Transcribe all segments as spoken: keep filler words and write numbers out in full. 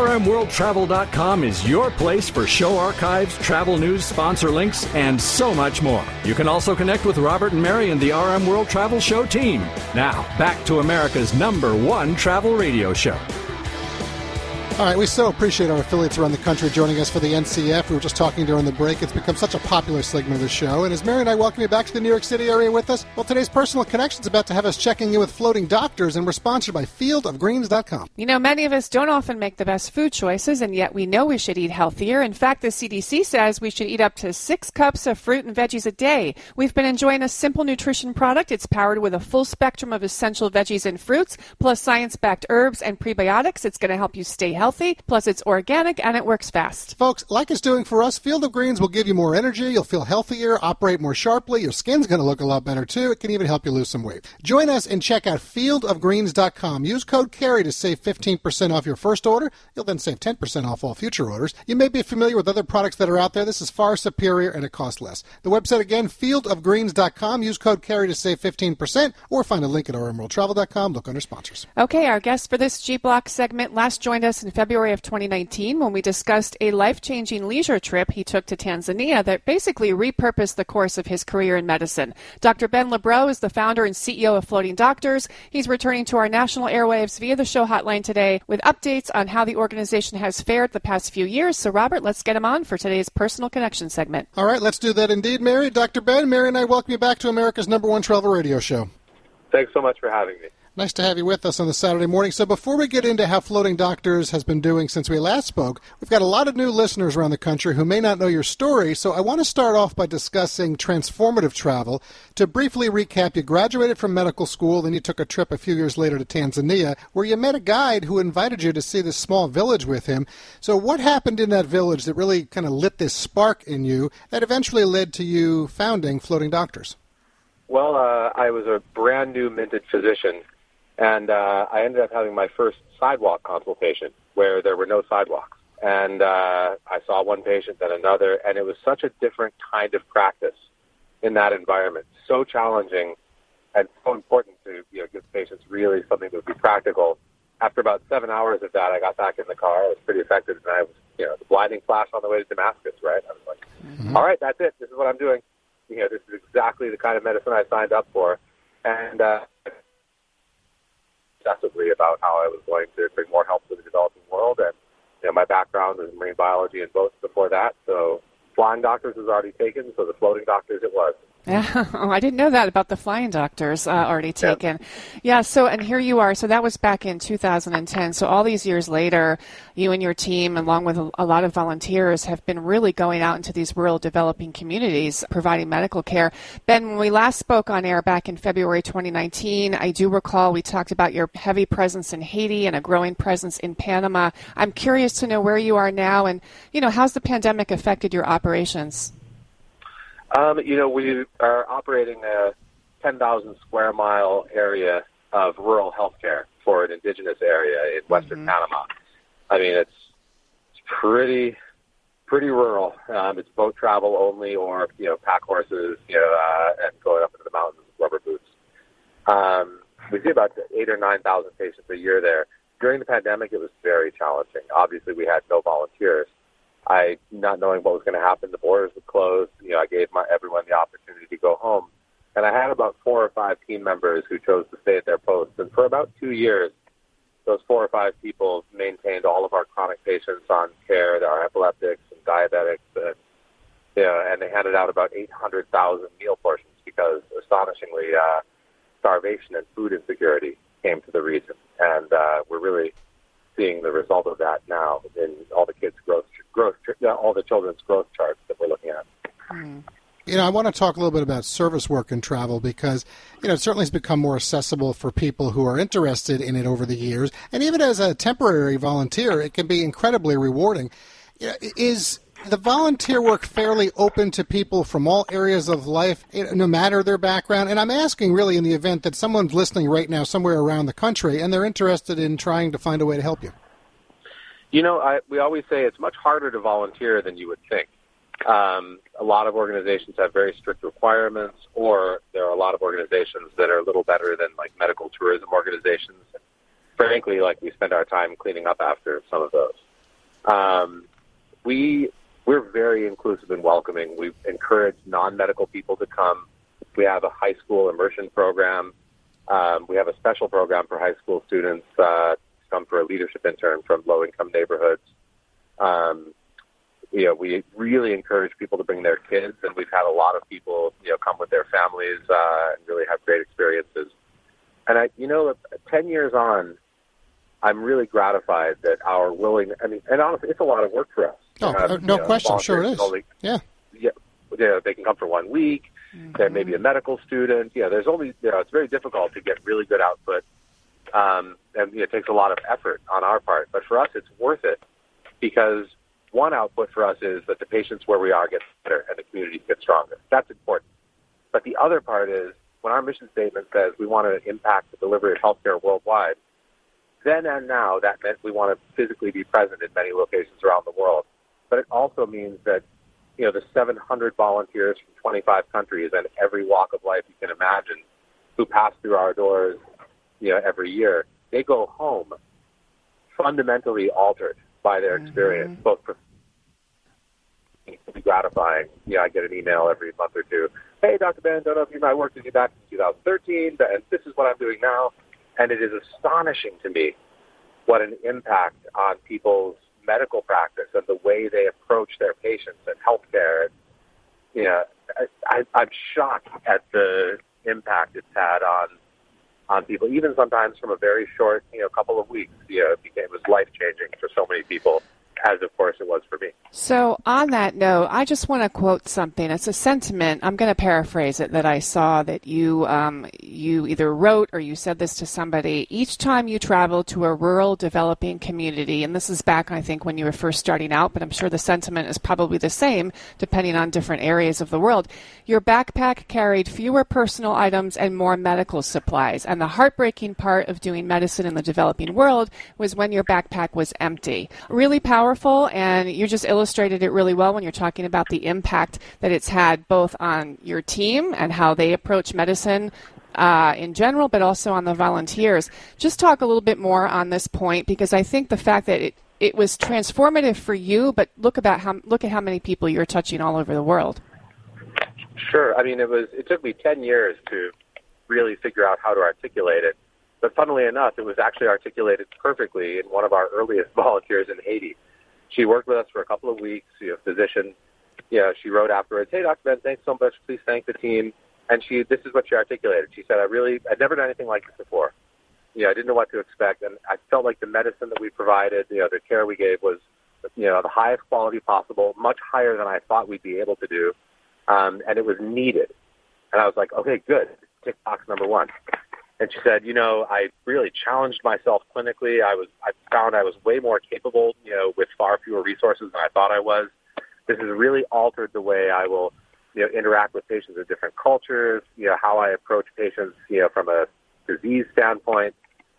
M World Travel dot com is your place for show archives, travel news, sponsor links, and so much more. You can also connect with Robert and Mary and the R M World Travel Show team. Now, back to America's number one travel radio show. All right, we so appreciate our affiliates around the country joining us for the N C F. We were just talking during the break. It's become such a popular segment of the show. And as Mary and I welcome you back to the New York City area with us, well, today's Personal Connection is about to have us checking in with floating doctors, and we're sponsored by field of greens dot com. You know, many of us don't often make the best food choices, and yet we know we should eat healthier. In fact, the C D C says we should eat up to six cups of fruit and veggies a day. We've been enjoying a simple nutrition product. It's powered with a full spectrum of essential veggies and fruits, plus science-backed herbs and prebiotics. It's going to help you stay healthy, plus it's organic, and it works fast. Folks, like it's doing for us, Field of Greens will give you more energy, you'll feel healthier, operate more sharply, your skin's going to look a lot better too. It can even help you lose some weight. Join us and check out field of greens dot com. Use code CARRY to save fifteen percent off your first order. You'll then save ten percent off all future orders. You may be familiar with other products that are out there. This is far superior and it costs less. The website again, field of greens dot com. Use code CARRY to save fifteen percent or find a link at R M World Travel dot com. Look under sponsors. Okay, our guest for this G-Block segment last joined us in February of twenty nineteen when we discussed a life-changing leisure trip he took to Tanzania that basically repurposed the course of his career in medicine. Doctor Ben Lebreau is the founder and C E O of Floating Doctors. He's returning to our national airwaves via the show hotline today with updates on how the organization has fared the past few years. So, Robert, let's get him on for today's Personal Connection segment. All right, let's do that indeed, Mary. Doctor Ben, Mary and I welcome you back to America's number one travel radio show. Thanks so much for having me. Nice to have you with us on the Saturday morning. So before we get into how Floating Doctors has been doing since we last spoke, we've got a lot of new listeners around the country who may not know your story. So I want to start off by discussing transformative travel. To briefly recap, you graduated from medical school, then you took a trip a few years later to Tanzania, where you met a guide who invited you to see this small village with him. So what happened in that village that really kind of lit this spark in you that eventually led to you founding Floating Doctors? Well, uh, I was a brand new minted physician. And uh, I ended up having my first sidewalk consultation where there were no sidewalks. And uh, I saw one patient, then another, and it was such a different kind of practice in that environment. So challenging and so important to you know, give patients really something that would be practical. After about seven hours of that, I got back in the car. I was pretty affected, and I was, you know, the blinding flash on the way to Damascus, right? I was like, mm-hmm. All right, that's it. This is what I'm doing. You know, this is exactly the kind of medicine I signed up for. And uh excessively about how I was going to bring more help to the developing world, and you know my background was in marine biology and boats before that, so Flying Doctors was already taken, so the Floating Doctors it was. Oh, I didn't know that about the Flying Doctors uh, already taken. Yeah. yeah, so, and here you are. So that was back in two thousand ten. So all these years later, you and your team, along with a, a lot of volunteers, have been really going out into these rural developing communities, providing medical care. Ben, when we last spoke on air back in February twenty nineteen, I do recall we talked about your heavy presence in Haiti and a growing presence in Panama. I'm curious to know where you are now and, you know, how's the pandemic affected your operations? Um, you know, we are operating a ten thousand square mile area of rural healthcare for an indigenous area in western mm-hmm. Panama. I mean, it's, it's pretty pretty rural. Um, it's boat travel only, or you know, pack horses, you know, uh, and going up into the mountains with rubber boots. Um, we see about eight or nine thousand patients a year there. During the pandemic, it was very challenging. Obviously, we had no volunteers. I, not knowing what was going to happen, the borders were closed. You know, I gave my everyone the opportunity to go home, and I had about four or five team members who chose to stay at their posts. And for about two years, those four or five people maintained all of our chronic patients on care. There are epileptics and diabetics, and you know, and they handed out about eight hundred thousand meal portions because, astonishingly, uh, starvation and food insecurity came to the region, and uh, we're really seeing the result of that now in all the kids' growth, growth, all the children's growth charts that we're looking at. Mm. You know, I want to talk a little bit about service work and travel because, you know, it certainly has become more accessible for people who are interested in it over the years. And even as a temporary volunteer, it can be incredibly rewarding. You know, is the volunteer work fairly open to people from all areas of life, no matter their background? And I'm asking really in the event that someone's listening right now somewhere around the country and they're interested in trying to find a way to help you. You know, I, we always say it's much harder to volunteer than you would think. Um, a lot of organizations have very strict requirements, or there are a lot of organizations that are a little better than like medical tourism organizations. And frankly, like we spend our time cleaning up after some of those. Um, we, we're very inclusive and welcoming. We encourage non-medical people to come. We have a high school immersion program. Um, we have a special program for high school students uh, to come for a leadership intern from low-income neighborhoods. Um, you know, we really encourage people to bring their kids, and we've had a lot of people, you know, come with their families uh, and really have great experiences. And I, you know, ten years on, I'm really gratified that our willing. I mean, and honestly, it's a lot of work for us. Oh, uh, no know, question, sure it is. Only, yeah, yeah, you know, they can come for one week. Mm-hmm. There may be a medical student. Yeah, there's only, you know, it's very difficult to get really good output, um, and you know, it takes a lot of effort on our part. But for us, it's worth it because one output for us is that the patients where we are get better and the communities get stronger. That's important. But the other part is when our mission statement says we want to impact the delivery of healthcare worldwide, then and now that meant we want to physically be present in many locations around the world. But it also means that, you know, the seven hundred volunteers from twenty-five countries and every walk of life you can imagine who pass through our doors, you know, every year, they go home fundamentally altered by their experience, mm-hmm. both professionally gratifying. You know, I get an email every month or two. Hey, Doctor Ben, don't know if you might work with you back in two thousand thirteen, and this is what I'm doing now. And it is astonishing to me what an impact on people's medical practice and the way they approach their patients and healthcare. You know, I, I, I'm shocked at the impact it's had on on people, even sometimes from a very short, you know, couple of weeks. You know, it became it was life changing for so many people, as of course it was for me. So on that note, I just want to quote something. It's a sentiment. I'm going to paraphrase it that I saw that you um, you either wrote or you said this to somebody. Each time you travel to a rural developing community, and this is back, I think, when you were first starting out, but I'm sure the sentiment is probably the same depending on different areas of the world. Your backpack carried fewer personal items and more medical supplies. And the heartbreaking part of doing medicine in the developing world was when your backpack was empty. Really powerful, and you just illustrated it really well when you're talking about the impact that it's had both on your team and how they approach medicine uh, in general, but also on the volunteers. Just talk a little bit more on this point, because I think the fact that it, it was transformative for you, but look about how look at how many people you're touching all over the world. Sure. I mean, it was. It took me ten years to really figure out how to articulate it. But funnily enough, it was actually articulated perfectly in one of our earliest volunteers in Haiti. She worked with us for a couple of weeks, you know, physician. You know, she wrote afterwards, "Hey, Doctor Ben, thanks so much. Please thank the team." And she, this is what she articulated. She said, "I really, I'd never done anything like this before. You know, I didn't know what to expect, and I felt like the medicine that we provided, you know, the care we gave was, you know, the highest quality possible, much higher than I thought we'd be able to do, um, and it was needed." And I was like, "Okay, good. Tick box number one." And she said, you know, I really challenged myself clinically. I was, I found I was way more capable, you know, with far fewer resources than I thought I was. This has really altered the way I will, you know, interact with patients of different cultures, you know, how I approach patients, you know, from a disease standpoint.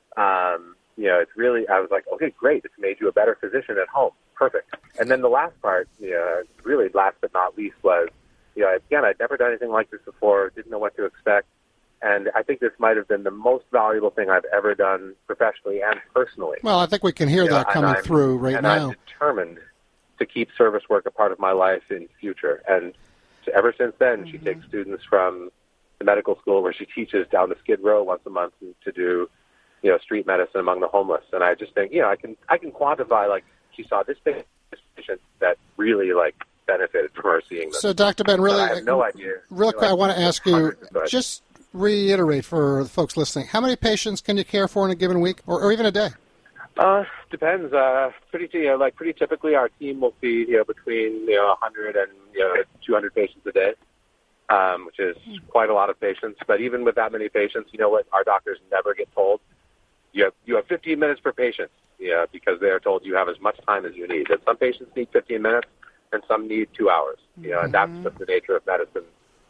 Um, you know, it's really, I was like, okay, great. It's made you a better physician at home. Perfect. And then the last part, you know, really last but not least was, you know, again, I'd never done anything like this before, didn't know what to expect. And I think this might have been the most valuable thing I've ever done professionally and personally. Well, I think we can hear you that know, coming through right and now. I'm determined to keep service work a part of my life in the future. And ever since then, mm-hmm. she takes students from the medical school where she teaches down to Skid Row once a month to do, you know, street medicine among the homeless. And I just think, you know, I can I can quantify, like, she saw this patient that really, like, benefited from her seeing this. So, Doctor Ben, really, I have no idea. Real quick, I want to ask you, just reiterate for the folks listening, how many patients can you care for in a given week, or, or even a day? Uh, depends. Uh, pretty, you know, like pretty typically, our team will see, you know, between you know one hundred and you know two hundred patients a day, um, which is quite a lot of patients. But even with that many patients, you know what? Our doctors never get told you have you have fifteen minutes per patient, yeah, you know, because they are told you have as much time as you need. And some patients need fifteen minutes, and some need two hours. You know, and that's just the nature of medicine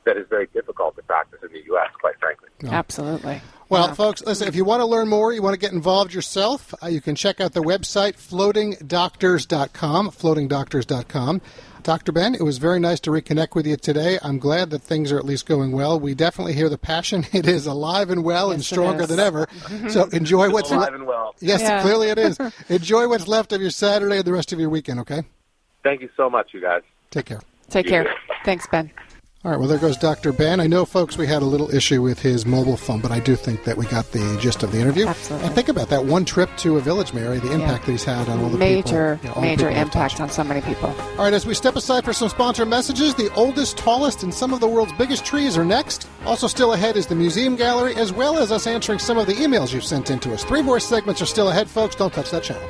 that is very difficult to practice in the U S, quite frankly. No. Absolutely. Well, yeah. folks, listen, if you want to learn more, you want to get involved yourself, uh, you can check out the website, floating doctors dot com, floating doctors dot com. Doctor Ben, it was very nice to reconnect with you today. I'm glad that things are at least going well. We definitely hear the passion. It is alive and well, yes, and stronger than ever. So enjoy what's alive left. and well. Yes, yeah. clearly it is. Enjoy what's left of your Saturday and the rest of your weekend, okay? Thank you so much, you guys. Take care. Take You care. too. Thanks, Ben. All right, well, there goes Doctor Ben. I know, folks, we had a little issue with his mobile phone, but I do think that we got the gist of the interview. Absolutely. And think about that one trip to a village, Mary, the impact yeah. that he's had on all the major, people. You know, all major the people impact on so many people. All right, as we step aside for some sponsor messages, the oldest, tallest, and some of the world's biggest trees are next. Also still ahead is the museum gallery, as well as us answering some of the emails you've sent in to us. Three more segments are still ahead, folks. Don't touch that channel.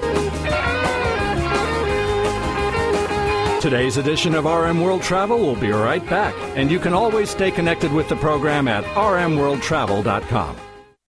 Today's edition of R M World Travel will be right back, and you can always stay connected with the program at r m world travel dot com.